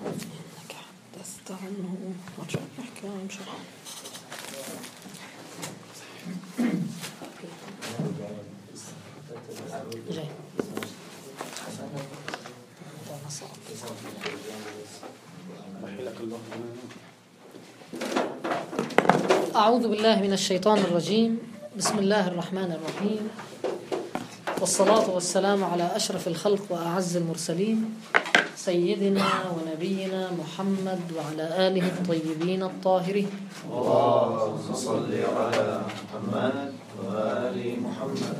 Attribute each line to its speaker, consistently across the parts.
Speaker 1: إنك حدثت عنه رجع نحكي إن شاء الله. جاي. أعوذ بالله من الشيطان الرجيم. بسم الله الرحمن الرحيم، والصلاة والسلام على أشرف الخلق وأعز المرسلين سيدنا ونبينا محمد وعلى آله الطيبين الطاهرين.
Speaker 2: اللهم صل على محمد وآل محمد.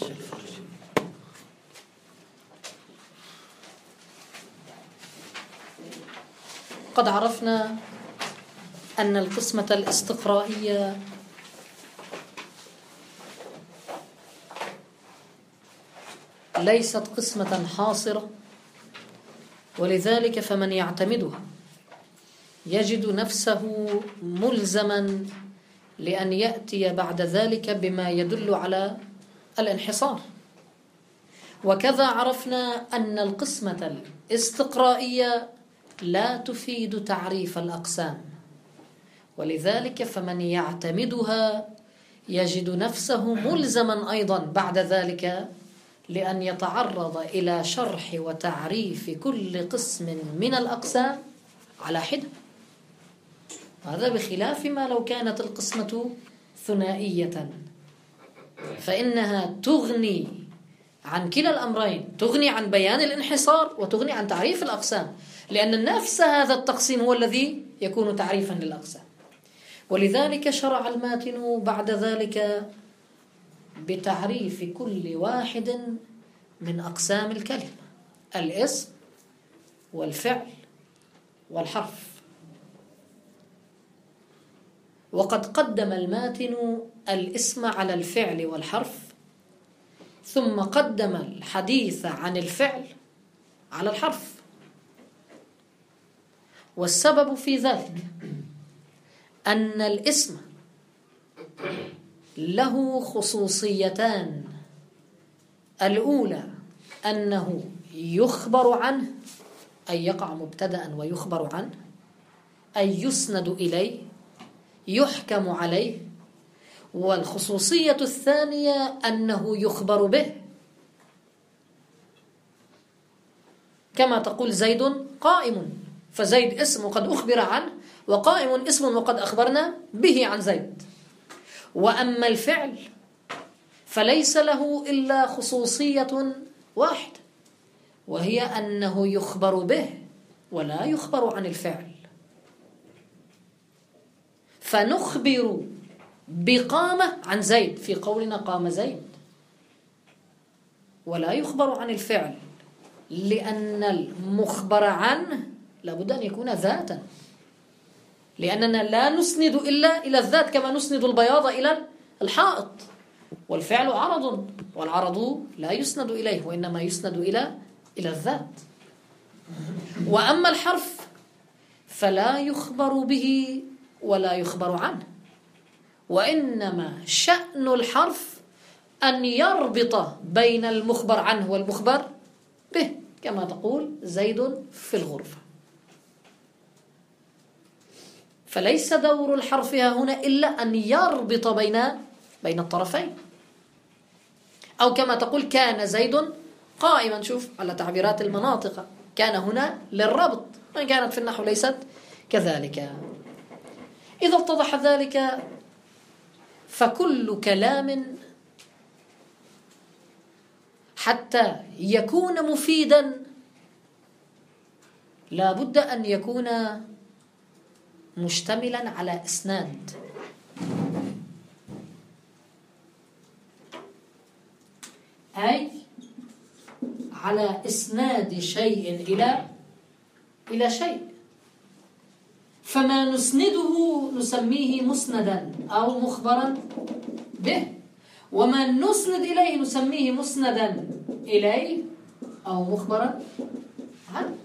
Speaker 1: قد عرفنا أن القسمة الاستقرائية ليست قسمة حاصرة، ولذلك فمن يعتمدها يجد نفسه ملزما لأن يأتي بعد ذلك بما يدل على الانحصار. وكذا عرفنا أن القسمة الاستقرائية لا تفيد تعريف الأقسام، ولذلك فمن يعتمدها يجد نفسه ملزما أيضا بعد ذلك لأن يتعرض إلى شرح وتعريف كل قسم من الأقسام على حدة. هذا بخلاف ما لو كانت القسمة ثنائية، فإنها تغني عن كلا الأمرين، تغني عن بيان الانحصار وتغني عن تعريف الأقسام، لأن نفس هذا التقسيم هو الذي يكون تعريفا للأقسام. ولذلك شرع الماتن بعد ذلك بتعريف كل واحد من أقسام الكلمة: الاسم والفعل والحرف. وقد قدم الماتن الاسم على الفعل والحرف، ثم قدم الحديث عن الفعل على الحرف. والسبب في ذلك أن الاسم له خصوصيتان: الأولى أنه يخبر عنه، أي يقع مبتدأ ويخبر عنه، أي يسند إليه، يحكم عليه. والخصوصية الثانية أنه يخبر به، كما تقول زيد قائم، فزيد اسم قد أخبر عنه، وقائم اسم وقد أخبرنا به عن زيد. وأما الفعل فليس له إلا خصوصية واحدة، وهي أنه يخبر به ولا يخبر عن الفعل. فنخبر بقامة عن زيد في قولنا قام زيد، ولا يخبر عن الفعل، لأن المخبر عنه لابد أن يكون ذاتا، لأننا لا نسند إلا إلى الذات كما نسند البياض إلى الحائط. والفعل عرض، والعرض لا يسند إليه وإنما يسند إلى الذات. وأما الحرف فلا يخبر به ولا يخبر عنه، وإنما شأن الحرف أن يربط بين المخبر عنه والمخبر به، كما تقول زيد في الغرفة. فليس دور الحرف هنا إلا أن يربط بين الطرفين. أو كما تقول كان زيد قائما، شوف على تعبيرات المناطق، كان هنا للربط، وإن كانت في النحو ليست كذلك. إذا اتضح ذلك فكل كلام حتى يكون مفيدا لا بد أن يكون مشتملا على إسناد. أي على إسناد شيء إلى شيء. فما نسنده نسميه مسندا أو مخبرا به، وما نسند إليه نسميه مسندا إليه أو مخبرا عنه.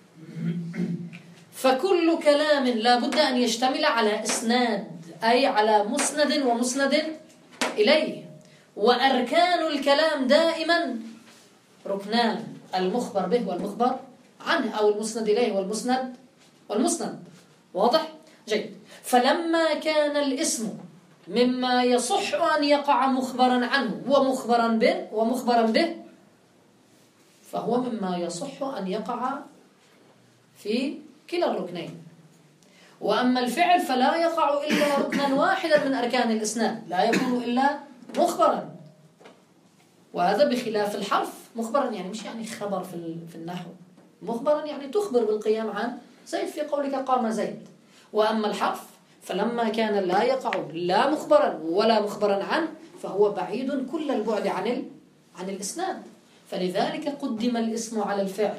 Speaker 1: فكل كلام لا بد أن يشتمل على إسناد، أي على مسند ومسند إليه. وأركان الكلام دائما ركنان: المخبر به والمخبر عنه، أو المسند إليه والمسند والمسند. واضح؟ جيد. فلما كان الاسم مما يصح أن يقع مخبرا عنه ومخبرا به فهو مما يصح أن يقع في كلا الركنين. وأما الفعل فلا يقع إلا ركنا واحدا من أركان الإسناد، لا يكون إلا مخبرا. وهذا بخلاف الحرف. مخبرا يعني مش يعني خبر في النحو، مخبرا يعني تخبر بالقيام عن زيد في قولك قام زيد. وأما الحرف فلما كان لا يقع لا مخبرا ولا مخبرا عنه فهو بعيد كل البعد عن الإسناد. فلذلك قدم الاسم على الفعل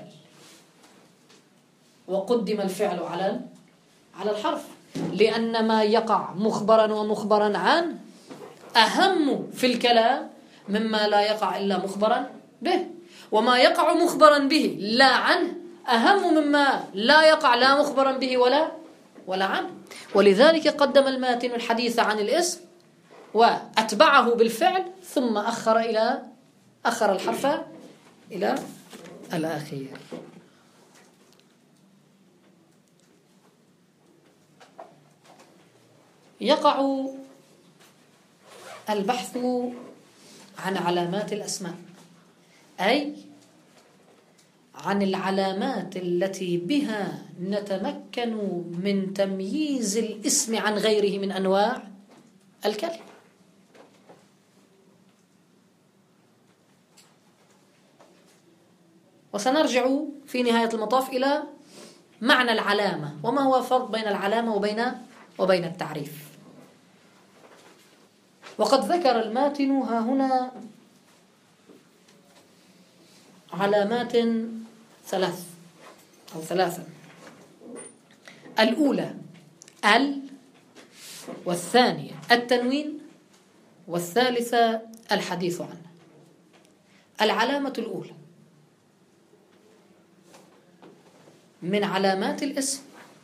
Speaker 1: وقدم الفعل على الحرف، لأن ما يقع مخبرا ومخبرا عنه أهم في الكلام مما لا يقع إلا مخبرا به، وما يقع مخبرا به لا عنه أهم مما لا يقع لا مخبرا به ولا عنه. ولذلك قدم الماتن الحديث عن الاسم وأتبعه بالفعل ثم أخر الحرف إلى الأخير. يقع البحث عن علامات الأسماء، أي عن العلامات التي بها نتمكن من تمييز الاسم عن غيره من أنواع الكلمة. وسنرجع في نهاية المطاف إلى معنى العلامة وما هو الفرق بين العلامة وبين التعريف. وقد ذكر الماتن ها هنا علامات ثلاثة. الأولى والثانية التنوين، والثالثة الحديث عنه. العلامة الأولى من علامات الاسم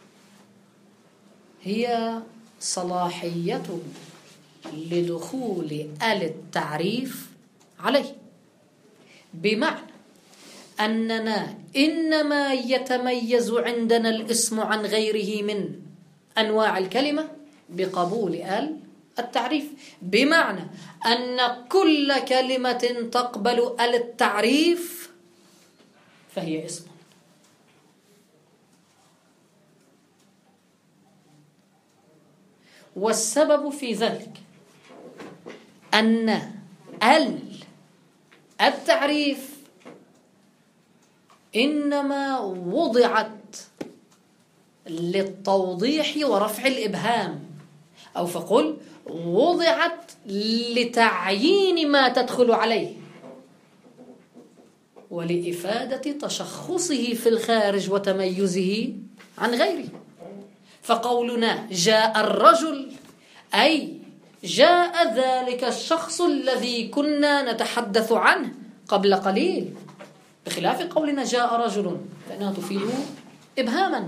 Speaker 1: هي صلاحيته لدخول التعريف عليه، بمعنى أننا إنما يتميز عندنا الاسم عن غيره من أنواع الكلمة بقبول التعريف، بمعنى أن كل كلمة تقبل التعريف فهي اسم. والسبب في ذلك أن التعريف إنما وضعت للتوضيح ورفع الإبهام، أو فقل وضعت لتعيين ما تدخل عليه ولإفادة تشخصه في الخارج وتميزه عن غيره. فقولنا جاء الرجل أي جاء ذلك الشخص الذي كنا نتحدث عنه قبل قليل، بخلاف قولنا جاء رجل فإنها تفيد إبهاما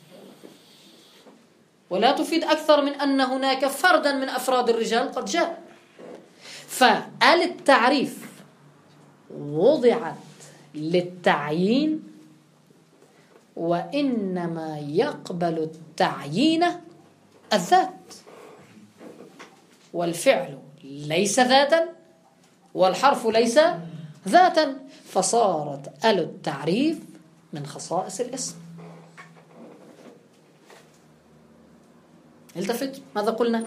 Speaker 1: ولا تفيد أكثر من أن هناك فردا من أفراد الرجال قد جاء. فالتعريف وضعت للتعيين، وإنما يقبل التعيين الذات، والفعل ليس ذاتا والحرف ليس ذاتا، فصارت التعريف من خصائص الاسم. التفت ماذا قلنا؟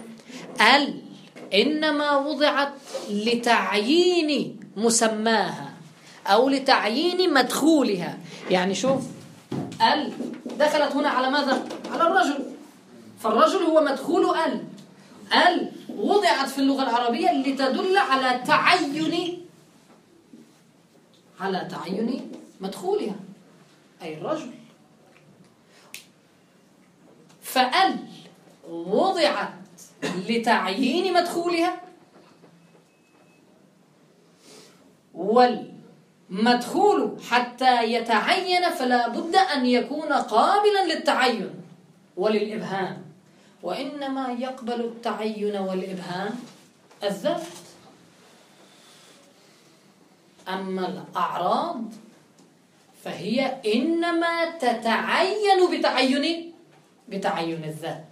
Speaker 1: إنما وضعت لتعيين مسماها أو لتعيين مدخولها. يعني شوف، دخلت هنا على ماذا؟ على الرجل، فالرجل هو مدخول وضعت في اللغة العربية لتدل على تعين مدخولها أي الرجل. وضعت لتعيين مدخولها، والمدخول حتى يتعين فلا بد أن يكون قابلا للتعين وللإبهام، وإنما يقبل التعين والإبهام الذات. أما الأعراض فهي إنما تتعين بتعين بتعين الذات.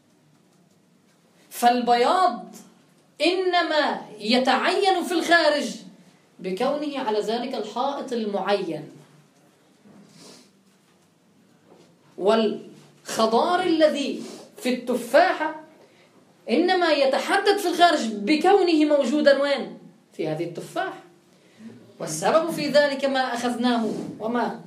Speaker 1: فالبياض إنما يتعين في الخارج بكونه على ذلك الحائط المعين، والخضار الذي في التفاحة إنما يتحدد في الخارج بكونه موجودا وين؟ في هذه التفاحة. والسبب في ذلك ما أخذناه وما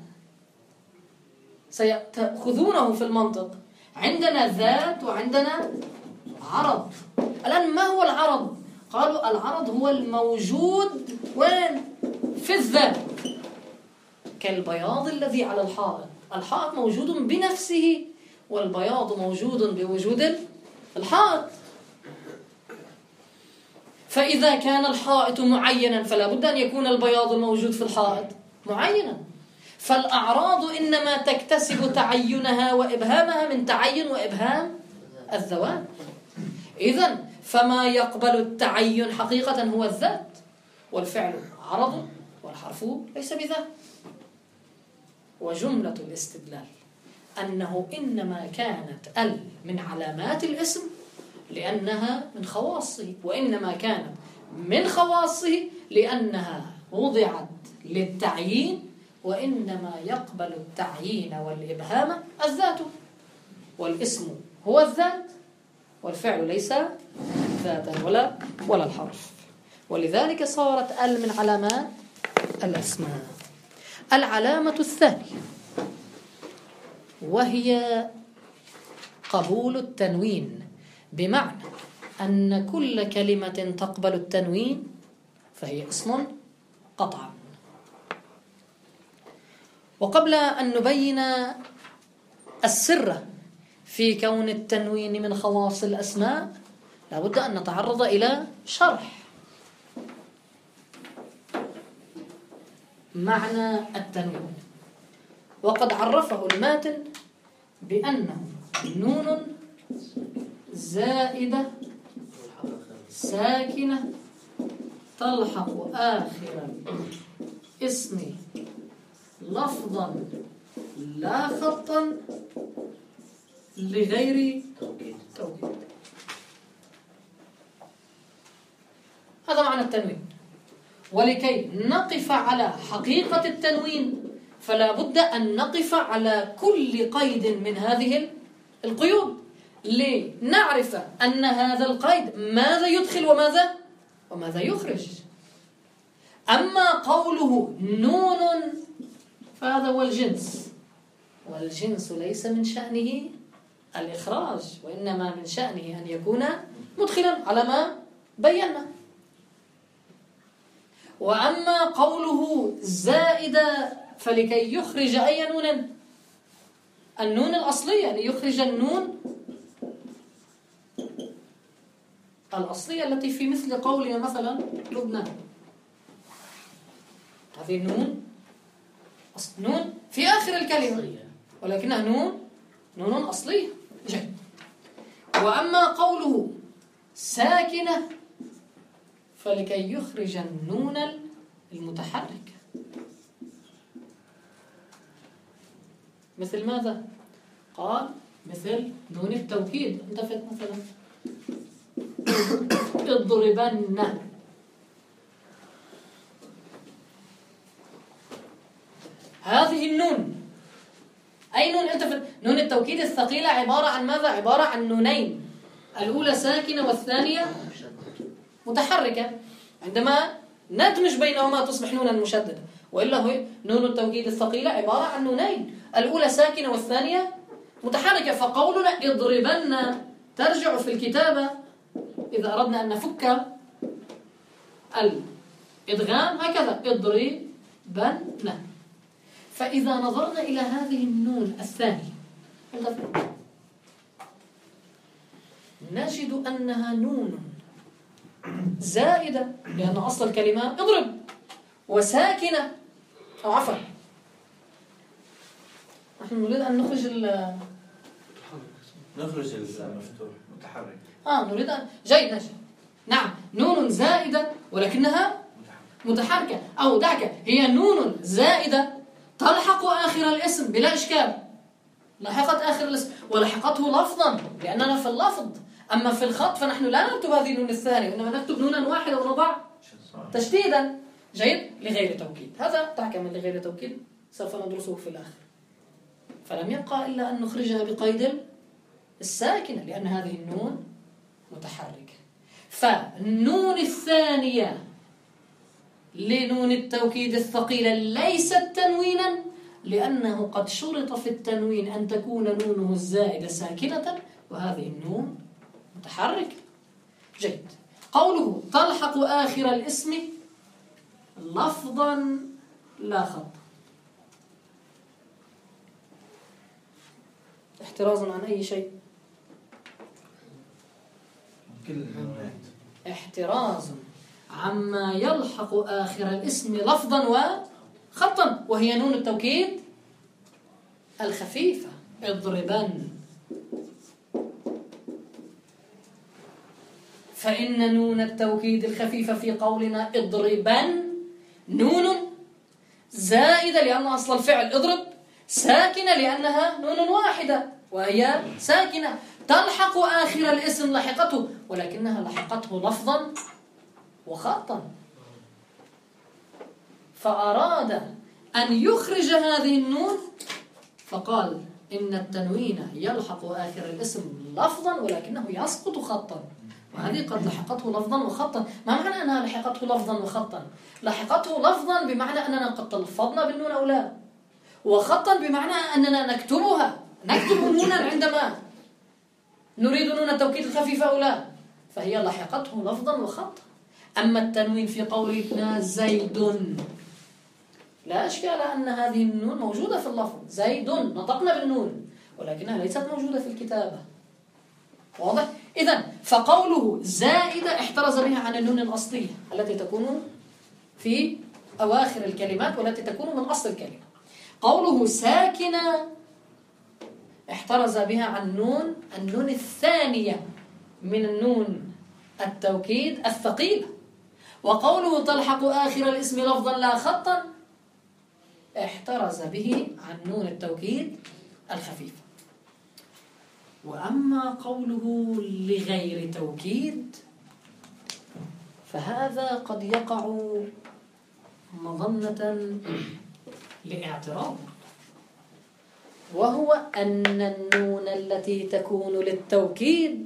Speaker 1: سيأخذونه في المنطق. عندنا ذات وعندنا عرض. الآن ما هو العرض؟ قالوا العرض هو الموجود وين؟ في الذات، كالبياض الذي على الحائط. الحائط موجود بنفسه والبياض موجود بوجود الحائط. فإذا كان الحائط معينا فلا بد أن يكون البياض الموجود في الحائط معينا. فالأعراض إنما تكتسب تعينها وإبهامها من تعين وإبهام الذوات. إذن فما يقبل التعين حقيقة هو الذات، والفعل عرض والحرف ليس بذات. وجملة الاستدلال أنه إنما كانت ال من علامات الاسم لأنها من خواصه، وإنما كانت من خواصه لأنها وضعت للتعيين، وإنما يقبل التعيين والإبهام الذات، والاسم هو الذات والفعل ليس ذاتا ولا الحرف. ولذلك صارت ال من علامات الأسماء. العلامة الثانية وهي قبول التنوين، بمعنى أن كل كلمة تقبل التنوين فهي اسم قطعا. وقبل أن نبين السر في كون التنوين من خواص الأسماء لابد أن نتعرض إلى شرح معنى التنوين. وقد عرفه الماتن بأنه نون زائدة ساكنة تلحق آخر اسم لفظا لا خطا لغير توكيد. هذا معنى التنوين. ولكي نقف على حقيقة التنوين فلا بد أن نقف على كل قيد من هذه القيود لنعرف أن هذا القيد ماذا يدخل وماذا يخرج. أما قوله نون فهذا هو الجنس، والجنس ليس من شأنه الإخراج، وإنما من شأنه أن يكون مدخلا على ما بينا. وأما قوله زائدة فلكي يخرج أي نون؟ النون الأصلية، يعني يخرج النون الأصلية التي في مثل قولنا مثلا لبنان. هذه النون نون في آخر الكلمة ولكنها نون أصلية. جيد. وأما قوله ساكنة فلكي يخرج النون المتحركة. مثل ماذا؟ قال مثل نون التوكيد. انتفت مثلا اضربن. هذه النون أي نون انتفت؟ نون التوكيد الثقيلة عبارة عن ماذا؟ عبارة عن نونين، الأولى ساكنة والثانية متحركة. عندما ندمج بينهما تصبح نونا مشددة، وإلا هو نون التوكيد الثقيلة عبارة عن نونين، الأولى ساكنة والثانية متحركة. فقولنا اضربن ترجع في الكتابة إذا أردنا أن نفك الإدغام هكذا اضربن. فإذا نظرنا إلى هذه النون الثانية نجد أنها نون زائدة لأن أصل الكلمة اضرب، وساكنة أو عفوا نحن نريد أن نخرج
Speaker 2: المفتوح متحرك.
Speaker 1: نريد أن جيد نجد. نعم نون زائدة ولكنها متحركة، أو دعك هي نون زائدة تلحق آخر الاسم بلا إشكال لاحقت آخر الاسم ولحقته لفظا لأننا في اللفظ. أما في الخط فنحن لا نكتب هذه النون الثانية، إنما نكتب نونا واحدة ونضع تشديدا. جيد. لغير توكيد. هذا تحكى من لغير توكيد سوف ندرسه في الآخر. فلم يبقى إلا أن نخرجها بقيد الساكنة لأن هذه النون متحركة. فالنون الثانية لنون التوكيد الثقيلة ليست تنوينا لأنه قد شرط في التنوين أن تكون نونه الزائدة ساكنة وهذه النون متحركة. جيد. قوله تلحق آخر الاسم لفظا لا خط. احترازا عن أي شيء؟
Speaker 2: كل النونات.
Speaker 1: احتراز عما يلحق آخر الاسم لفظا وخطا وهي نون التوكيد الخفيفة. اضربن. فإن نون التوكيد الخفيفة في قولنا اضربن نون زائدة لأن أصل الفعل اضرب، ساكنة لأنها نون واحدة وهي ساكنة، تلحق آخر الاسم لحقته ولكنها لحقته لفظا وخطا. فأراد أن يخرج هذه النون فقال إن التنوين يلحق آخر الاسم لفظا ولكنه يسقط خطا، وهذه قد لحقته لفظا وخطا. ما معنى أنها لحقته لفظا وخطا؟ لحقته لفظا بمعنى أننا قد تلفظنا بالنون أو لا، وخطا بمعنى أننا نكتبها، نكتب نونا عندما نريد نون التوكيد الخفيفة أو لا، فهي لحقته لفظا وخطا. أما التنوين في قولنا زيد لا أشكال أن هذه النون موجودة في اللفظ، زيد نطقنا بالنون ولكنها ليست موجودة في الكتابة. واضح؟ إذن فقوله زائدة احترز بها عن النون الأصلية التي تكون في أواخر الكلمات والتي تكون من أصل الكلمة. قوله ساكنة احترز بها عن النون الثانية من النون التوكيد الثقيلة. وقوله تلحق آخر الاسم لفظا لا خطا احترز به عن نون التوكيد الخفيفة. وأما قوله لغير توكيد فهذا قد يقع مظنة لاعتراض، وهو أن النون التي تكون للتوكيد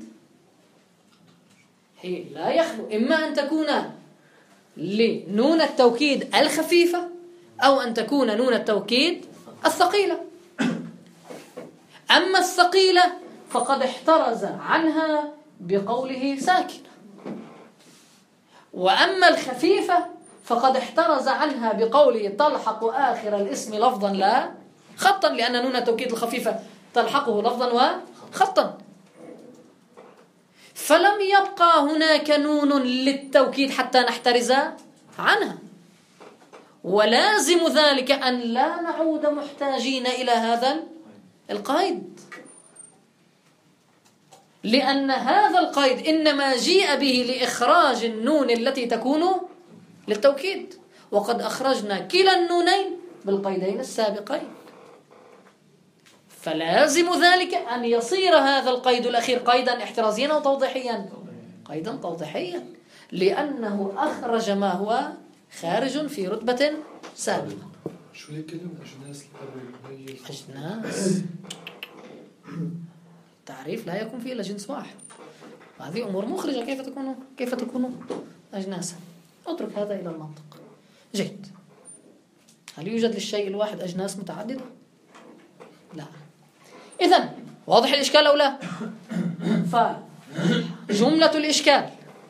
Speaker 1: هي لا يخلو إما أن تكون لنون التوكيد الخفيفة أو أن تكون نون التوكيد الثقيلة. أما الثقيلة فقد احترز عنها بقوله ساكنة، وأما الخفيفة فقد احترز عنها بقوله تلحق آخر الاسم لفظا لا خطا لأن نون التوكيد الخفيفة تلحقه لفظا وخطا. فلم يبقى هناك نون للتوكيد حتى نحترز عنها، ولازم ذلك أن لا نعود محتاجين إلى هذا القيد، لأن هذا القيد إنما جيء به لإخراج النون التي تكون للتوكيد، وقد أخرجنا كلا النونين بالقيدين السابقين. فلازم ذلك أن يصير هذا القيد الأخير قيدا احترازيا أو توضيحيا، قيدا توضيحيا، لأنه أخرج ما هو خارج في رتبة سابقة.
Speaker 3: شو هي كلمة أجناس؟
Speaker 1: أجناس تعريف لا يكون فيه إلا جنس واحد، هذه أمور مخرجة. كيف تكون أجناسا؟ اترك هذا إلى المنطق. جيد. هل يوجد للشيء الواحد أجناس متعددة؟ لا. إذن واضح الإشكال أو لا؟ فجملة الإشكال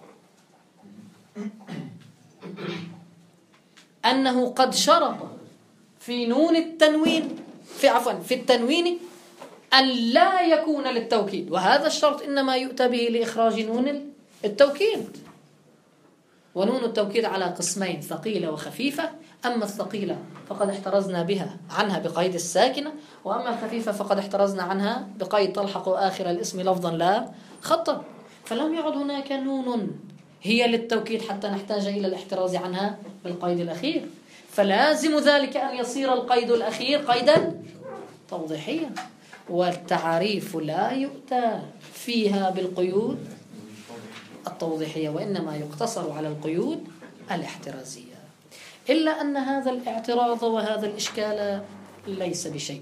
Speaker 1: أنه قد شرط في نون التنوين في التنوين أن لا يكون للتوكيد، وهذا الشرط إنما يؤتى به لإخراج نون التوكيد. ونون التوكيد على قسمين، ثقيلة وخفيفة. أما الثقيلة فقد احترزنا عنها بقيد الساكنة، وأما الخفيفة فقد احترزنا عنها بقيد تلحق آخر الاسم لفظا لا خطا. فلم يعد هناك نون هي للتوكيد حتى نحتاج إلى الاحتراز عنها بالقيد الأخير، فلازم ذلك أن يصير القيد الأخير قيدا توضيحيا. والتعريف لا يؤتى فيها بالقيود التوضيحية، وإنما يقتصر على القيود الاحترازية. إلا أن هذا الاعتراض وهذا الإشكال ليس بشيء،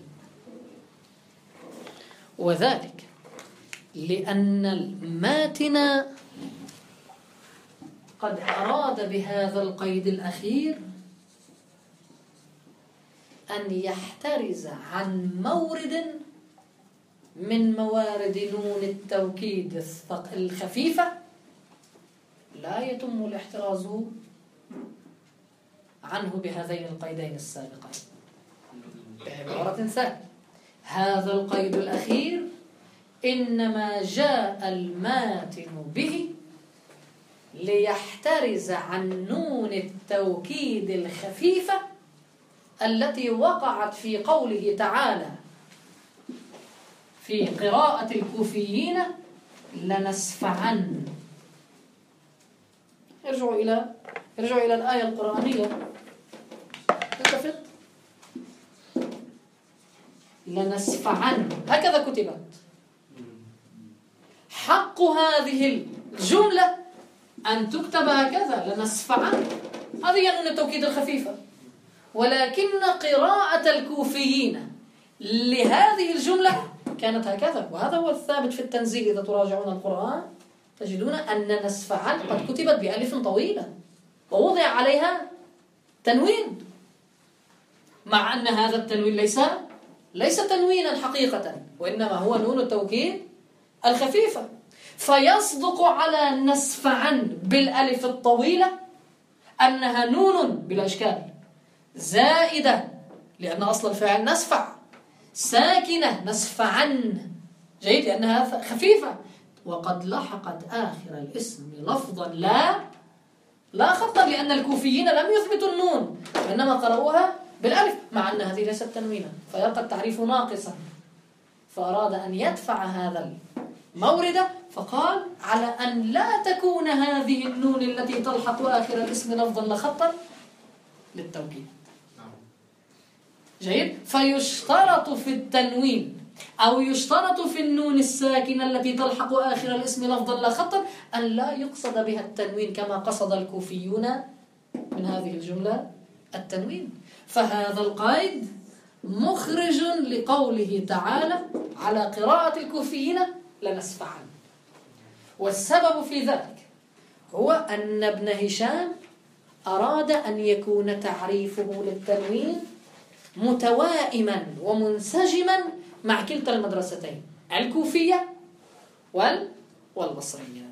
Speaker 1: وذلك لأن الماتن قد أراد بهذا القيد الأخير أن يحترز عن مورد من موارد نون التوكيد الخفيفة لا يتم الاحتراز عنه بهذين القيدين السابقين. بعبارة ثانية، هذا القيد الأخير إنما جاء الماتن به ليحترز عن نون التوكيد الخفيفة التي وقعت في قوله تعالى في قراءة الكوفيين لنسفعن. ارجعوا إلى الآية القرآنية، التفت، لنسفعن هكذا كتبت. حق هذه الجملة أن تكتب هكذا لنسفعن، هذه نون التوكيد الخفيفة، ولكن قراءة الكوفيين لهذه الجملة كانت هكذا. وهذا هو الثابت في التنزيل، إذا تراجعون القرآن تجدون أن نسفعن قد كتبت بألف طويلة ووضع عليها تنوين، مع أن هذا التنوين ليس تنوينا حقيقة، وإنما هو نون التوكيد الخفيفة. فيصدق على نسفعن بالألف الطويلة أنها نون بلا إشكال زائدة، لأن أصل الفعل نسفع، ساكنة نسفعن، جيد، لأنها خفيفة. وقد لحقت آخر الاسم لفظا لا خطا، لأن الكوفيين لم يثبتوا النون وإنما قرأوها بالألف، مع أن هذه ليست تنوينا، فيبقى التعريف ناقصا. فأراد أن يدفع هذا المورد، فقال على أن لا تكون هذه النون التي تلحق آخر الاسم لفظا لا خطا للتوكيد. جيد. فيشترط في التنوين أو يشترط في النون الساكنة التي تلحق آخر الاسم لفظا لا خطا أن لا يقصد بها التنوين كما قصد الكوفيون من هذه الجملة التنوين. فهذا القيد مخرج لقوله تعالى على قراءة الكوفيين لنسفعن. والسبب في ذلك هو أن ابن هشام أراد أن يكون تعريفه للتنوين متوائما ومنسجما مع كلتا المدرستين، الكوفية والبصرية.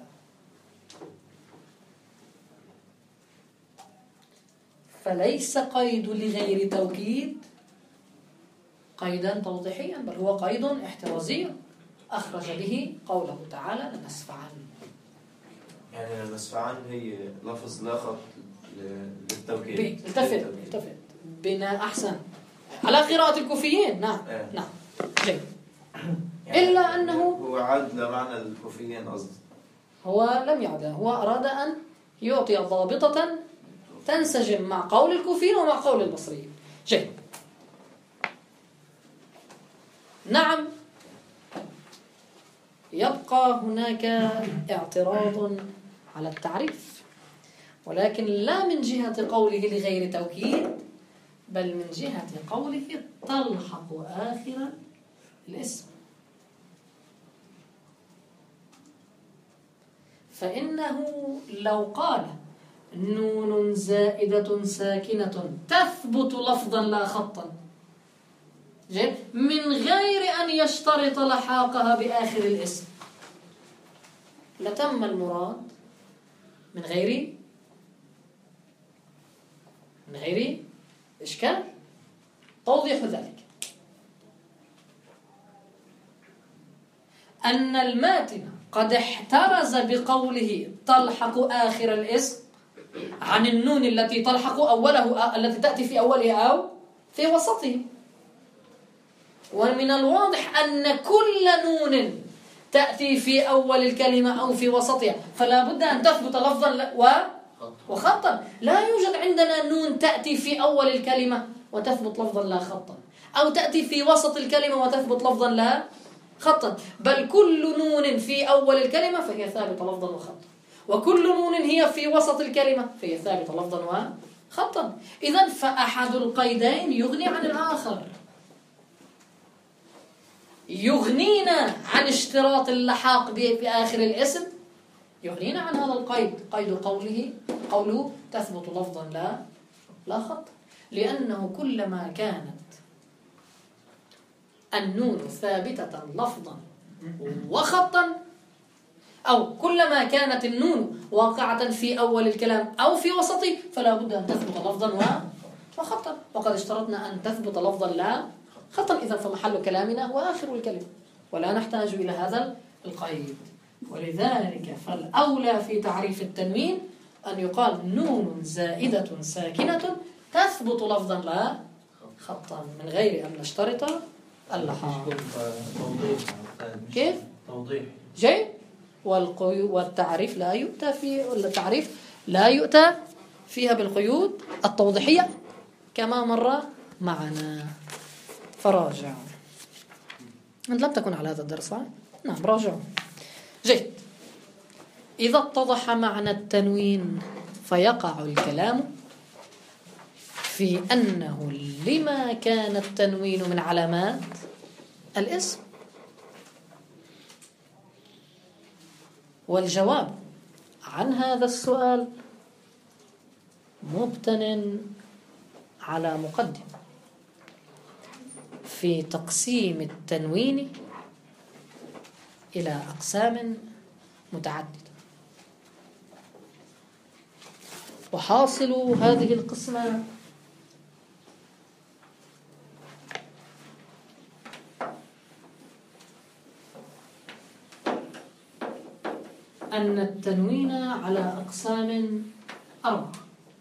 Speaker 1: فليس قيد لغير توكيد قيدا توضيحيا، بل هو قيد احترازي أخرج به قوله تعالى لنسفعن.
Speaker 2: يعني لنسفعن هي لفظ لا خط للتوكيد.
Speaker 1: التفت بنا أحسن على قراءة الكوفيين. نعم نعم جيد. يعني إلا أنه
Speaker 2: هو عاد لمعنى الكوفيين قصد،
Speaker 1: هو لم يعد، هو أراد أن يعطي ضابطة تنسجم مع قول الكوفيين ومع قول البصريين. جيد. نعم، يبقى هناك اعتراض على التعريف، ولكن لا من جهة قوله لغير توكيد، بل من جهة قوله تلحق آخر الاسم. فإنه لو قال نون زائدة ساكنة تثبت لفظا لا خطا، جيد، من غير أن يشترط لحاقها بآخر الاسم، لتم المراد من غير إشكال. توضيح ذلك أن الماتن قد احترز بقوله تلحق آخر الاسم عن النون التي تلحق أوله، التي تأتي في أوله أو في وسطه. ومن الواضح أن كل نون تأتي في أول الكلمة أو في وسطها فلا بد أن تثبت لفظا وخطا. لا يوجد عندنا نون تأتي في أول الكلمة وتثبت لفظا لا خطا. أو تأتي في وسط الكلمة وتثبت لفظا لها خطا، بل كل نون في أول الكلمة فهي ثابتة لفظا وخطا، وكل نون هي في وسط الكلمة فهي ثابتة لفظا وخطا. إذن فأحد القيدين يغني عن الآخر. يغنينا عن اشتراط اللحاق بآخر الاسم، يغنينا عن هذا القيد، قيد قوله تثبت لفظا لا خط، لأنه كلما كانت النون ثابتة لفظا وخطا، أو كلما كانت النون واقعة في أول الكلام أو في وسطه، فلا بد أن تثبت لفظا وخطا، وقد اشترطنا أن تثبت لفظا لا خطا. إذن فمحل كلامنا هو آخر الكلمة، ولا نحتاج إلى هذا القيد. ولذلك فالأولى في تعريف التنوين أن يقال نون زائدة ساكنة تثبت لفظا لا خطا من غير أن نشترط اللحاق. كيف؟
Speaker 2: توضيح
Speaker 1: جيد. والتعريف لا يؤتى في التعريف لا يؤتى فيها بالقيود التوضيحية كما مر معنا. فراجع. أنت لم تكن على هذا الدرس؟ نعم راجعوا. جيد. إذا اتضح معنى التنوين فيقع الكلام في أنه لما كان التنوين من علامات الاسم. والجواب عن هذا السؤال مبتن على مقدمة في تقسيم التنوين إلى أقسام متعددة. وحاصل هذه القسمة أن التنوين على أقسام 4.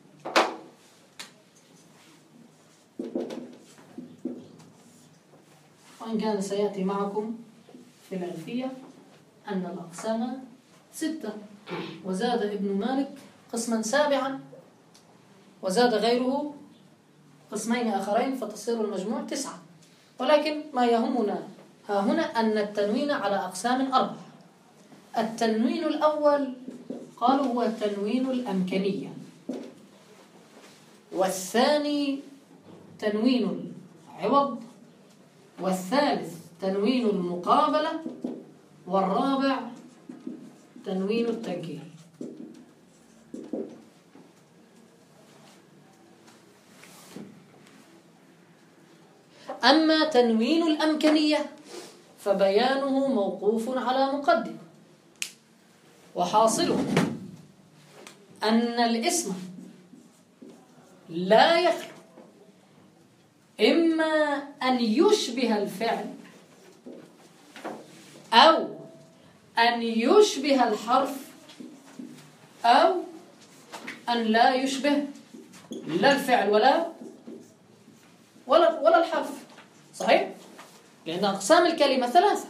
Speaker 1: وإن كان سيأتي معكم في الألفية أن الأقسام 6، وزاد ابن مالك قسما 7، وزاد غيره قسمين آخرين، فتصير المجموع 9. ولكن ما يهمنا ها هنا أن التنوين على أقسام 4. التنوين الأول قالوا هو تنوين الأمكنية، والثاني تنوين العوض، والثالث تنوين المقابلة، والرابع تنوين التنكير. أما تنوين الأمكنية فبيانه موقوف على مقدم، وحاصله أن الاسم لا يخلو إما أن يشبه الفعل أو أن يشبه الحرف أو أن لا يشبه لا الفعل ولا الحرف. صحيح؟ لأن أقسام الكلمة 3: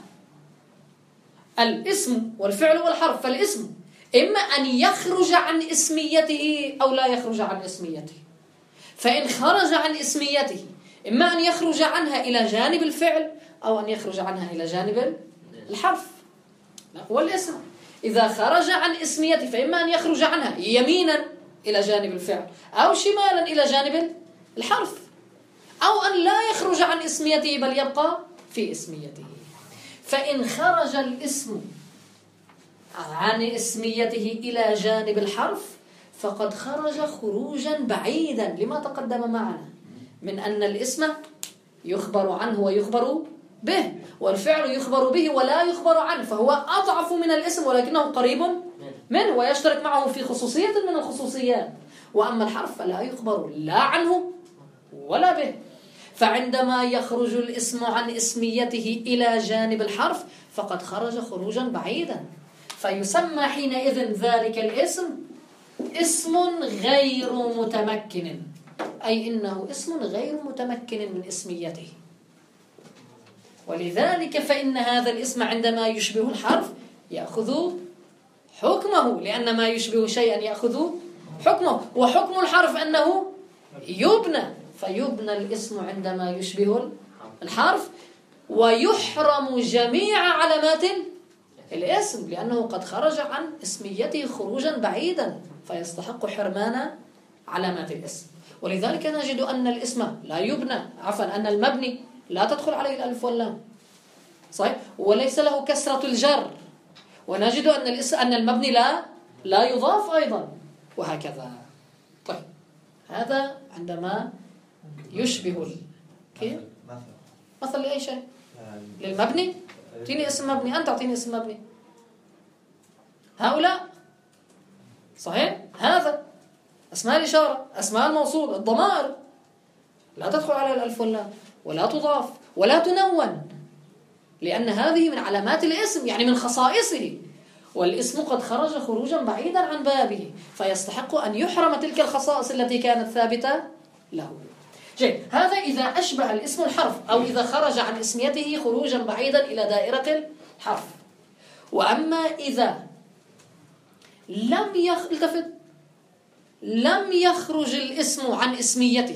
Speaker 1: الاسم والفعل والحرف. فالاسم إما أن يخرج عن اسميته أو لا يخرج عن اسميته. فإن خرج عن اسميته إما أن يخرج عنها إلى جانب الفعل أو أن يخرج عنها إلى جانب الحرف. هو الاسم إذا خرج عن اسميته فإما أن يخرج عنها يمينا إلى جانب الفعل أو شمالا إلى جانب الحرف، أو أن لا يخرج عن اسميته بل يبقى في اسميته. فإن خرج الاسم عن اسميته إلى جانب الحرف فقد خرج خروجا بعيدا لما تقدم معنا من أن الاسم يخبر عنه ويخبر به، والفعل يخبر به ولا يخبر عنه، فهو أضعف من الاسم ولكنه قريب منه ويشترك معه في خصوصية من الخصوصيات. وأما الحرف فلا يخبر لا عنه ولا به. فعندما يخرج الاسم عن اسميته إلى جانب الحرف فقد خرج خروجا بعيدا، فيسمى حينئذ ذلك الاسم اسم غير متمكن، أي إنه اسم غير متمكن من اسميته. ولذلك فإن هذا الاسم عندما يشبه الحرف يأخذ حكمه، لأن ما يشبه شيئا يأخذ حكمه، وحكم الحرف أنه يبنى، فيبنى الاسم عندما يشبه الحرف، ويحرم جميع علامات الاسم لأنه قد خرج عن اسميته خروجا بعيدا، فيستحق حرمان علامات الاسم. ولذلك نجد أن الاسم لا يبنى، أن المبني لا تدخل عليه الألف واللام، صحيح، وليس له كسرة الجر، ونجد أن المبني لا يضاف أيضا، وهكذا. طيب هذا عندما يشبه كيف؟ مثل لأي شيء؟ للمبني؟ اعطيني اسم مبني، أنت اعطيني اسم مبني. هؤلاء، صحيح، هذا أسماء الإشارة، أسماء الموصول، الضمائر لا تدخل على الألف واللام، ولا تضاف ولا تنون، لأن هذه من علامات الاسم، يعني من خصائصه، والاسم قد خرج خروجا بعيدا عن بابه، فيستحق أن يحرم تلك الخصائص التي كانت ثابتة له. جيد، هذا إذا أشبه الاسم الحرف، أو إذا خرج عن اسميته خروجا بعيدا إلى دائرة الحرف. وأما إذا لم يخرج الاسم عن اسميته،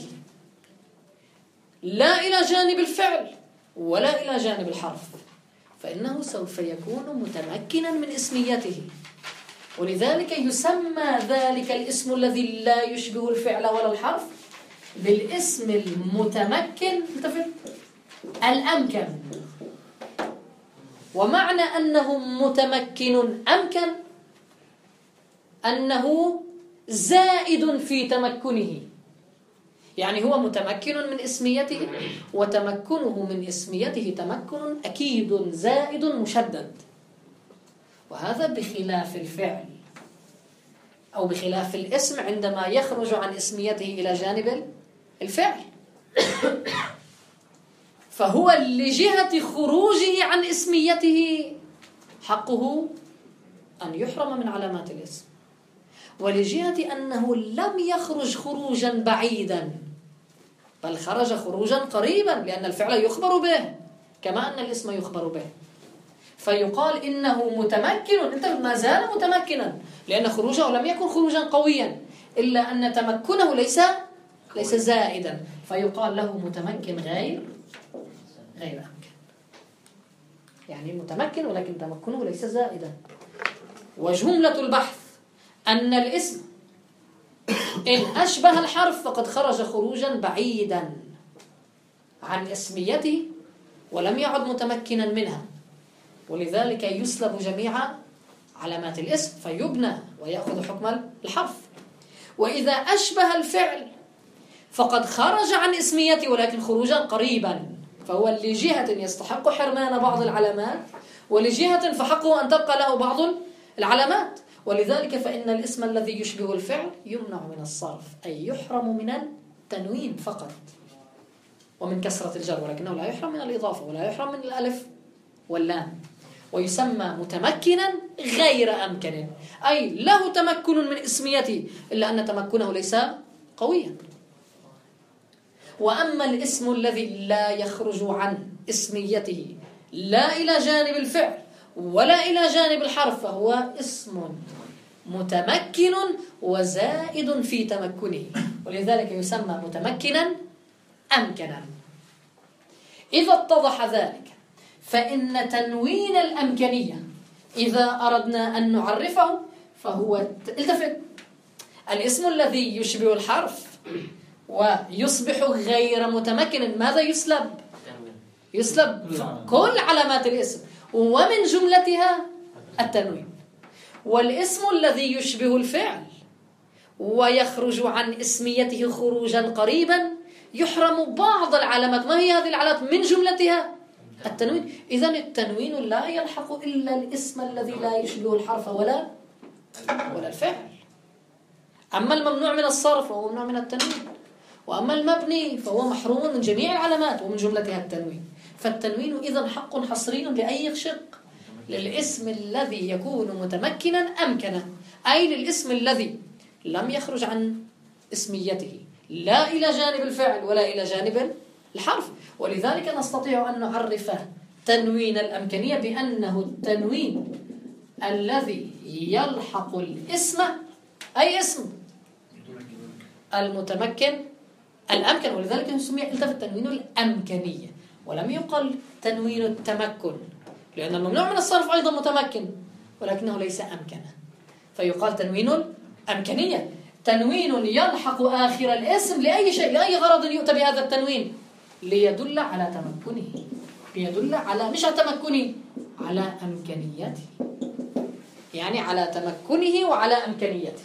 Speaker 1: لا إلى جانب الفعل ولا إلى جانب الحرف، فإنه سوف يكون متمكنا من اسميته، ولذلك يسمى ذلك الاسم الذي لا يشبه الفعل ولا الحرف بالاسم المتمكن الأمكن. ومعنى أنه متمكن أمكن أنه زائد في تمكنه، يعني هو متمكن من اسميته، وتمكنه من اسميته تمكن أكيد زائد مشدد، وهذا بخلاف الفعل أو بخلاف الاسم عندما يخرج عن اسميته إلى جانب الفعل، فهو لجهة خروجه عن اسميته حقه أن يحرم من علامات الاسم، ولجهة أنه لم يخرج خروجا بعيدا بل خرج خروجا قريبا، لأن الفعل يخبر به كما أن الاسم يخبر به، فيقال إنه متمكن، أنت ما زال متمكنا، لأن خروجه لم يكن خروجا قويا، إلا أن تمكنه ليس زائدا، فيقال له متمكن غير أمكن، يعني متمكن ولكن تمكنه ليس زائدا. وجملة البحث أن الاسم إن أشبه الحرف فقد خرج خروجا بعيدا عن اسميته ولم يعد متمكنا منها، ولذلك يسلب جميع علامات الاسم فيبنى ويأخذ حكم الحرف. وإذا أشبه الفعل فقد خرج عن اسميته ولكن خروجا قريبا، فهو لجهة يستحق حرمان بعض العلامات، ولجهة فحقه أن تبقى له بعض العلامات. ولذلك فإن الاسم الذي يشبه الفعل يمنع من الصرف، أي يحرم من التنوين فقط ومن كسرة الجر، ولكنه لا يحرم من الإضافة ولا يحرم من الألف واللام، ويسمى متمكنا غير أمكن، أي له تمكن من اسميته إلا أن تمكنه ليس قويا. وأما الاسم الذي لا يخرج عن اسميته لا إلى جانب الفعل ولا إلى جانب الحرف فهو اسم متمكن وزائد في تمكنه، ولذلك يسمى متمكنا أمكنا. إذا اتضح ذلك فإن تنوين الأمكنية إذا أردنا أن نعرفه فهو التفت الاسم الذي يشبه الحرف ويصبح غير متمكن، ماذا يسلب؟ يسلب كل علامات الاسم ومن جملتها التنوين. والاسم الذي يشبه الفعل ويخرج عن اسميته خروجا قريبا يحرم بعض العلامات، ما هي هذه العلامات؟ من جملتها التنوين. إذن التنوين لا يلحق إلا الاسم الذي لا يشبه الحرف ولا الفعل. أما الممنوع من الصرف فهو ممنوع من التنوين، وأما المبني فهو محروم من جميع العلامات ومن جملتها التنوين. فالتنوين إذن حق حصري لأي شق؟ للاسم الذي يكون متمكنا أمكنا، أي للاسم الذي لم يخرج عن اسميته لا إلى جانب الفعل ولا إلى جانب الحرف. ولذلك نستطيع أن نعرف تنوين الأمكنية بأنه التنوين الذي يلحق الاسم، أي اسم؟ المتمكن الأمكن، ولذلك سمي التفت التنوين الأمكنية. ولم يقل تنوين التمكن، لأن الممنوع من الصرف أيضا متمكن ولكنه ليس أمكن، فيقال تنوين الأمكنية، تنوين يلحق آخر الاسم لأي شيء، لأي غرض يؤتى بهذا التنوين، ليدل على تمكنه، ليدل على مش على تمكنه، على أمكنيته، يعني على تمكنه وعلى أمكنيته.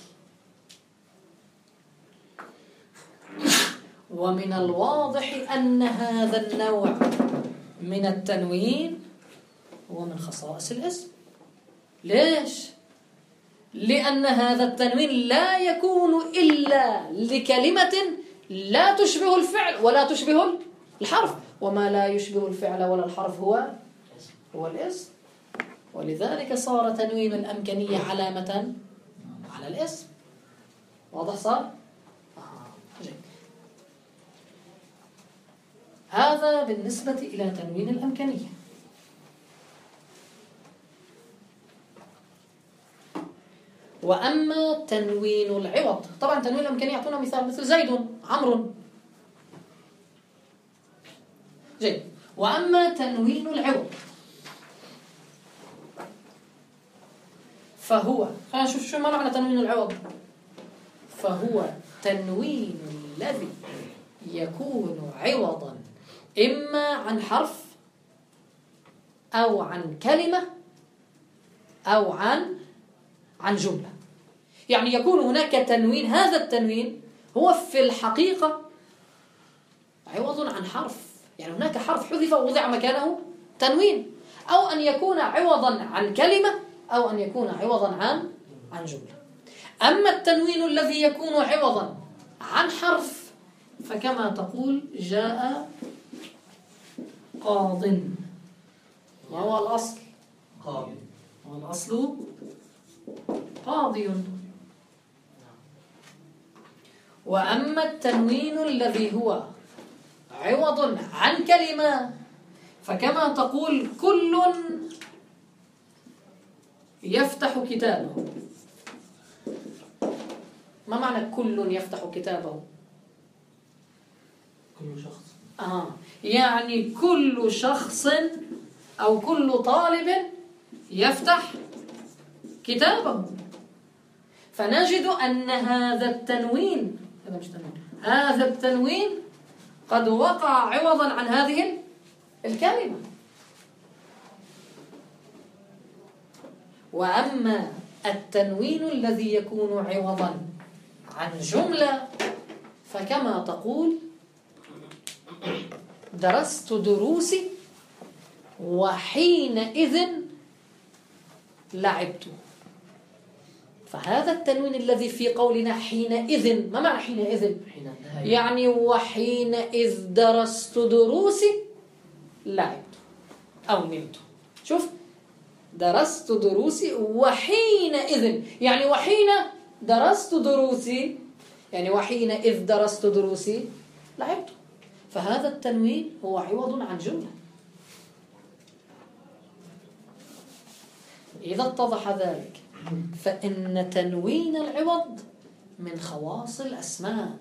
Speaker 1: ومن الواضح أن هذا النوع من التنوين هو من خصائص الاسم. ليش؟ لأن هذا التنوين لا يكون إلا لكلمة لا تشبه الفعل ولا تشبه الحرف، وما لا يشبه الفعل ولا الحرف هو الاسم، ولذلك صار تنوين الأمكنية علامة على الاسم. واضح صار؟ جيد. هذا بالنسبة إلى تنوين الأمكنية. وأما تنوين العوض، طبعا تنوين الأمكنية يعطونا مثال مثل زيد عمرو. جيد. وأما تنوين العوض فهو، خلينا نشوف شو ما معنى تنوين العوض. فهو تنوين الذي يكون عوضا إما عن حرف أو عن كلمة أو عن جملة. يعني يكون هناك تنوين، هذا التنوين هو في الحقيقة عوض عن حرف، يعني هناك حرف حذف ووضع مكانه تنوين، أو أن يكون عوضا عن كلمة أو أن يكون عوضا عن جملة. أما التنوين الذي يكون عوضا عن حرف فكما تقول جاء قاض، وهو الأصل قاضي، والأصل قاضي. وأما التنوين الذي هو عوض عن كلمة فكما تقول كل يفتح كتابه. ما معنى كل يفتح كتابه؟
Speaker 3: كل شخص.
Speaker 1: يعني كل شخص أو كل طالب يفتح كتابه. فنجد أن هذا التنوين هذا التنوين قد وقع عوضا عن هذه الكلمة. وأما التنوين الذي يكون عوضا عن جملة فكما تقول درست دروسي وحينئذ لعبت. فهذا التنوين الذي في قولنا حينئذ، ما معنى حينئذ؟ يعني وحينئذ درست دروسي لعبت أو نمت. شوف، درست دروسي وحينئذ، يعني وحين درست دروسي، يعني وحينئذ درست دروسي لعبت. فهذا التنوين هو عوض عن جملة. إذا اتضح ذلك فإن تنوين العوض من خواص الأسماء،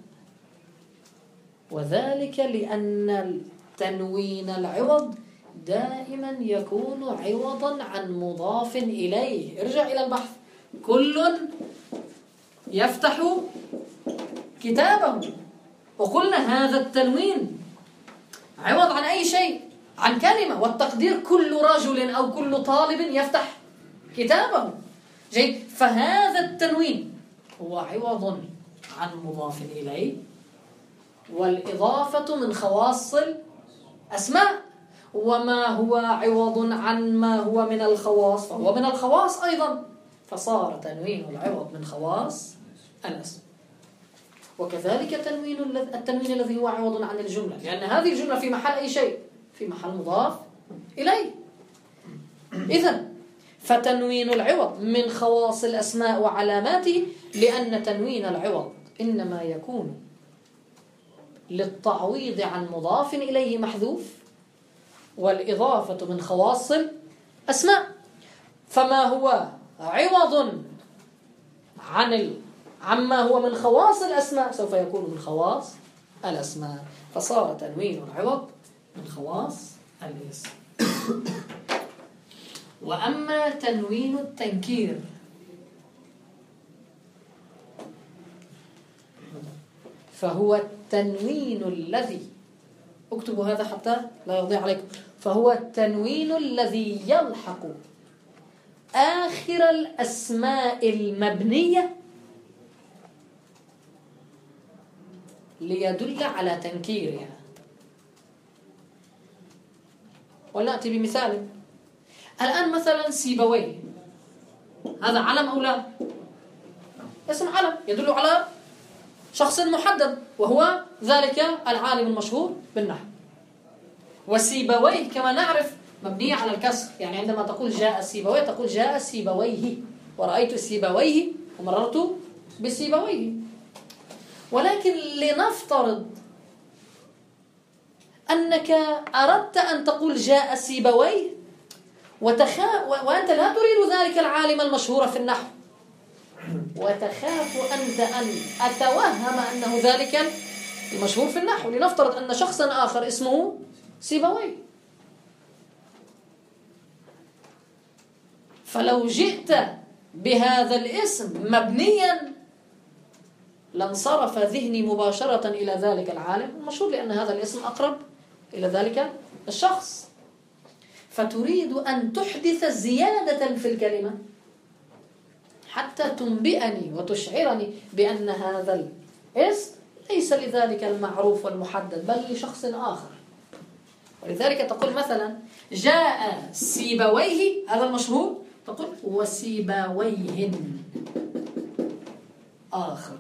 Speaker 1: وذلك لأن تنوين العوض دائما يكون عوضا عن مضاف إليه. ارجع إلى البحث، كل يفتح كتابه، وقلنا هذا التنوين عوض عن أي شيء؟ عن كلمة، والتقدير كل رجل أو كل طالب يفتح كتابه. جيد. فهذا التنوين هو عوض عن مضاف إليه، والإضافة من خواص الأسماء، وما هو عوض عن ما هو من الخواص فهو من الخواص أيضا، فصار تنوين العوض من خواص الأسماء. وكذلك التنوين الذي هو عوض عن الجملة، لأن هذه الجملة في محل أي شيء؟ في محل مضاف إليه. إذن فتنوين العوض من خواص الأسماء وعلاماته، لأن تنوين العوض إنما يكون للتعويض عن مضاف إليه محذوف، والإضافة من خواص الأسماء. فما هو عوض عما هو من خواص الأسماء سوف يكون من خواص الأسماء، فصار تنوين العوض من خواص الاسم. وأما تنوين التنكير فهو التنوين الذي، اكتبوا هذا حتى لا يضيع عليكم، فهو التنوين الذي يلحق آخر الأسماء المبنية ليدل على تنكيرها. ونأتي بمثال. الآن مثلا سيبويه، هذا علم أو لا؟ اسم علم يدل على شخص محدد وهو ذلك العالم المشهور بالنحو. وسيبويه كما نعرف مبنية على الكسر، يعني عندما تقول جاء سيبويه تقول جاء سيبويه، ورأيت سيبويه ومررت بسيبويه. ولكن لنفترض أنك أردت أن تقول جاء سيبويه وأنت لا تريد ذلك العالم المشهور في النحو، وتخاف أنت أن أتوهم أنه ذلك المشهور في النحو. لنفترض أن شخصا آخر اسمه سيبويه، فلو جئت بهذا الاسم مبنيا لانصرف ذهني مباشرة إلى ذلك العالم المشهور، لأن هذا الاسم أقرب إلى ذلك الشخص. فتريد أن تحدث زيادة في الكلمة حتى تنبئني وتشعرني بأن هذا الاسم ليس لذلك المعروف والمحدد بل لشخص آخر. ولذلك تقول مثلا جاء سيبويه، هذا المشهور، تقول وسيبويه آخر.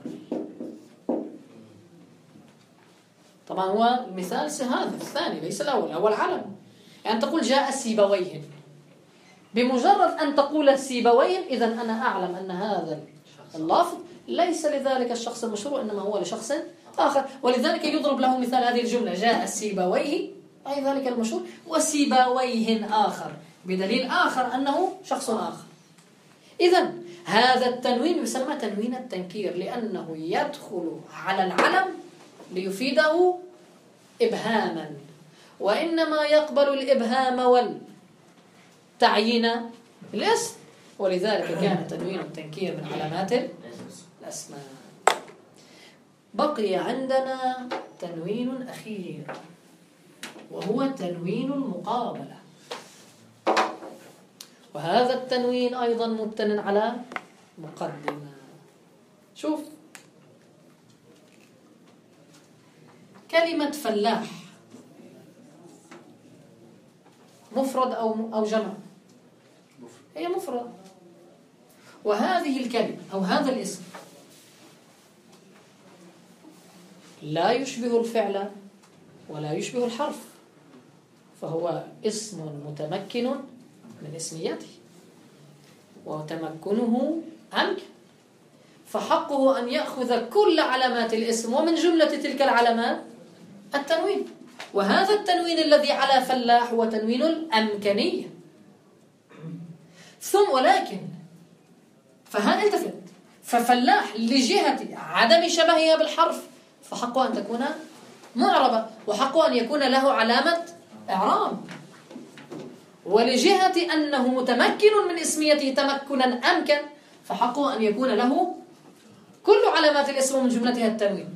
Speaker 1: طبعا هو المثال هذا الثاني ليس الأول، أول علم. يعني تقول جاء سيبويه، بمجرد أن تقول سيبويه إذا أنا أعلم أن هذا اللفظ ليس لذلك الشخص المشهور إنما هو لشخص آخر. ولذلك يضرب له مثال هذه الجملة جاء سيبويه أي ذلك المشهور وسيبويه آخر، بدليل آخر أنه شخص آخر. إذن هذا التنوين يسمى تنوين التنكير لأنه يدخل على العلم ليفيده إبهاما، وإنما يقبل الإبهام والتعيين الاسم، ولذلك كان تنوين التنكير من علامات الأسماء. بقي عندنا تنوين أخير وهو تنوين المقابلة، وهذا التنوين أيضا مبتن على مقدمة. شوف كلمة فلاح مفرد أو جمع؟ هي مفرد. وهذه الكلمة أو هذا الاسم لا يشبه الفعل ولا يشبه الحرف، فهو اسم متمكن من اسميته وتمكنه أمكن، فحقه أن يأخذ كل علامات الاسم، ومن جملة تلك العلامات التنوين. وهذا التنوين الذي على فلاح هو تنوين الأمكنية. ثم ولكن التفت، ففلاح لجهة عدم شبهها بالحرف فحقه أن تكون معربة، وحقه أن يكون له علامة إعراب، ولجهة أنه متمكن من اسميته تمكنا أمكن فحقه أن يكون له كل علامات الاسم من جملتها التنوين.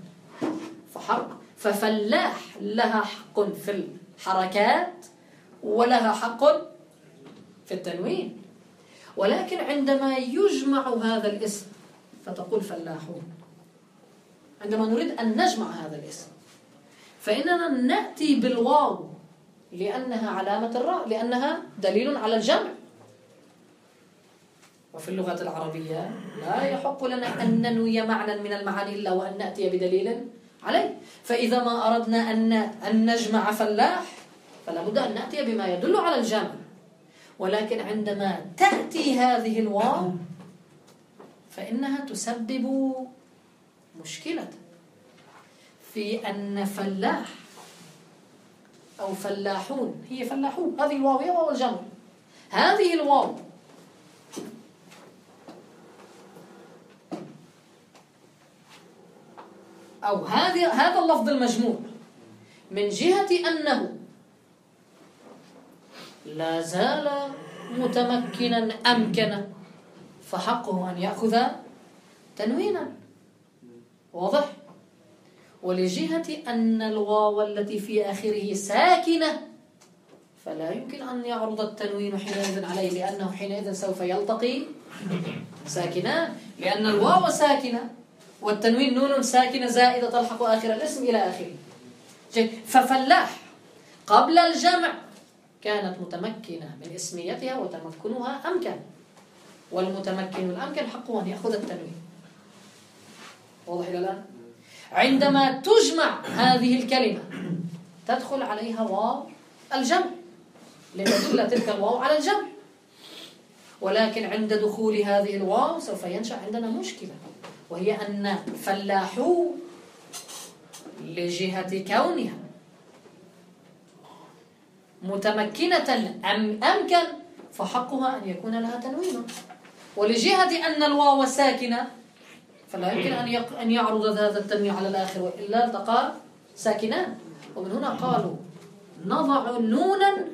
Speaker 1: ففلاح لها حق في الحركات ولها حق في التنوين. ولكن عندما يجمع هذا الاسم فتقول فلاحون، عندما نريد أن نجمع هذا الاسم فإننا نأتي بالواو لأنها علامة الراء، لأنها دليل على الجمع. وفي اللغة العربية لا يحق لنا أن ننوي معنى من المعاني إلا وأن نأتي بدليل عليه. فإذا ما أردنا أن نجمع فلاح فلا بد أن نأتي بما يدل على الجمع. ولكن عندما تأتي هذه الواو فإنها تسبب مشكلة في أن فلاح أو فلاحون هي فلاحون، هذه الواو هي واو الجمع. هذه الواو أو هذا اللفظ المجموع من جهة أنه لا زال متمكنا أمكن، فحقه أن يأخذ تنوينا. واضح؟ ولجهة أن الواو التي في آخره ساكنة فلا يمكن أن يعرض التنوين حينئذ عليه، لأنه حينئذ سوف يلتقي ساكنان، لأن الواو ساكنة والتنوين نون ساكنة زائدة تلحق آخر الاسم إلى آخره. ففلاح قبل الجمع كانت متمكنة من اسميتها وتمكنها أمكن، والمتمكن الأمكن حقه أن يأخذ التنوين. واضح إلى الآن؟ عندما تجمع هذه الكلمة تدخل عليها واو الجمع لتدل تلك الواو على الجمع، ولكن عند دخول هذه الواو سوف ينشأ عندنا مشكلة، وهي أن فلاحو لجهة كونها متمكنة أمكن فحقها أن يكون لها تنوين، ولجهة أن الواو ساكنة فلا يمكن أن يعرض هذا التنوين على الآخر، وإلا التقى ساكنان. ومن هنا قالوا نضع نونا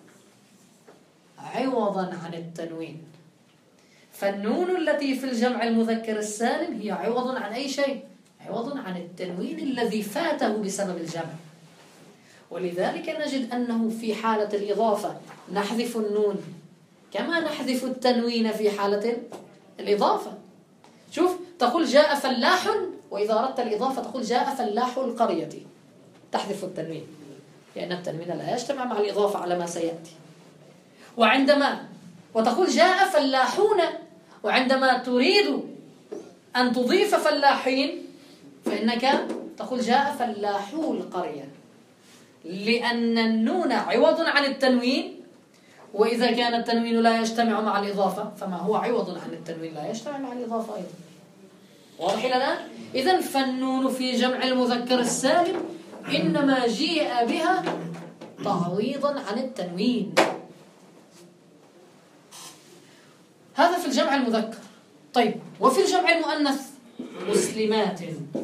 Speaker 1: عوضا عن التنوين، فالنون التي في الجمع المذكر السالم هي عوض عن أي شيء؟ عوض عن التنوين الذي فاته بسبب الجمع. ولذلك نجد أنه في حالة الإضافة نحذف النون كما نحذف التنوين في حالة الإضافة. شوف، تقول جاء فلاح، وإذا أردت الإضافة تقول جاء فلاح القرية، تحذف التنوين لأن التنوين لا يجتمع مع الإضافة على ما سيأتي. وتقول جاء فلاحون، وعندما تريد أن تضيف فلاحين فإنك تقول جاء فلاحو القرية، لأن النون عوض عن التنوين، وإذا كان التنوين لا يجتمع مع الإضافة فما هو عوض عن التنوين لا يجتمع مع الإضافة أيضا. واضح لنا؟ إذن فالنون في جمع المذكر السالم إنما جيء بها تعويضا عن التنوين. هذا في الجمع المذكر. طيب، وفي الجمع المؤنث مسلمات،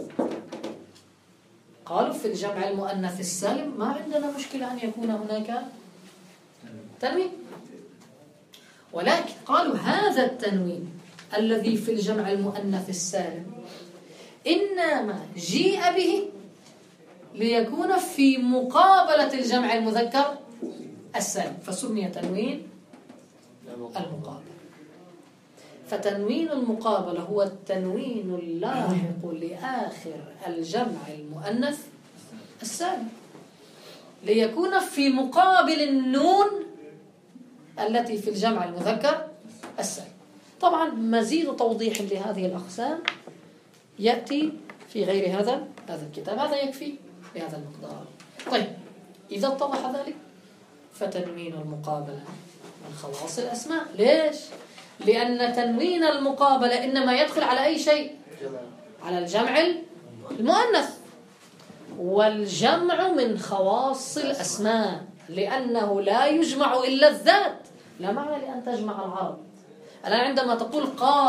Speaker 1: قالوا في الجمع المؤنث السالم ما عندنا مشكلة أن يكون هناك تنوين، ولكن قالوا هذا التنوين الذي في الجمع المؤنث السالم إنما جيء به ليكون في مقابلة الجمع المذكر السالم، فسمي تنوين المقابلة. فتنوين المقابلة هو التنوين اللاحق لآخر الجمع المؤنث السالم ليكون في مقابل النون التي في الجمع المذكر السالم. طبعا مزيد توضيح لهذه الأقسام يأتي في غير هذا الكتاب، هذا يكفي بهذا المقدار. طيب، إذا اتضح ذلك فتنوين المقابلة من خواص الأسماء. ليش؟ لأن تنوين المقابلة إنما يدخل على أي شيء؟ على الجمع المؤنث، والجمع من خواص الأسماء لأنه لا يجمع إلا الذات، لا معنى لأن تجمع العرب. الآن عندما تقول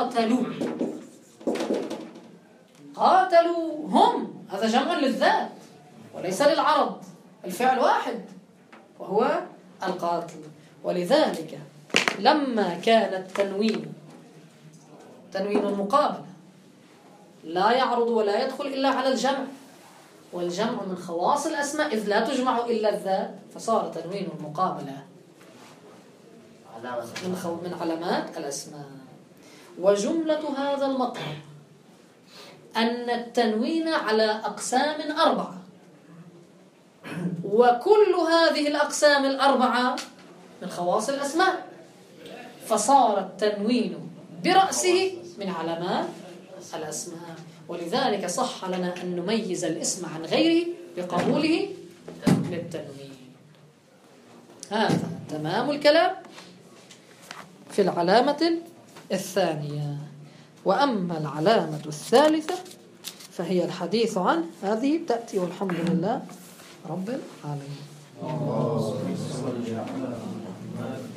Speaker 1: قاتلوا هم، هذا جمع للذات وليس للعرب، الفعل واحد وهو القاتل. ولذلك لما كان التنوين المقابلة لا يعرض ولا يدخل إلا على الجمع، والجمع من خواص الأسماء إذ لا تجمع إلا الذات، فصار تنوين المقابلة من علامات الأسماء. وجملة هذا المطلب أن التنوين على أقسام 4، وكل هذه الأقسام 4 من خواص الأسماء، فصار التنوين برأسه من علامات الأسماء. ولذلك صح لنا أن نميز الاسم عن غيره بقبوله للتنوين. هذا تمام الكلام في العلامة الثانية. وأما العلامة الثالثة فهي الحديث عن هذه تأتي، والحمد لله رب العالمين.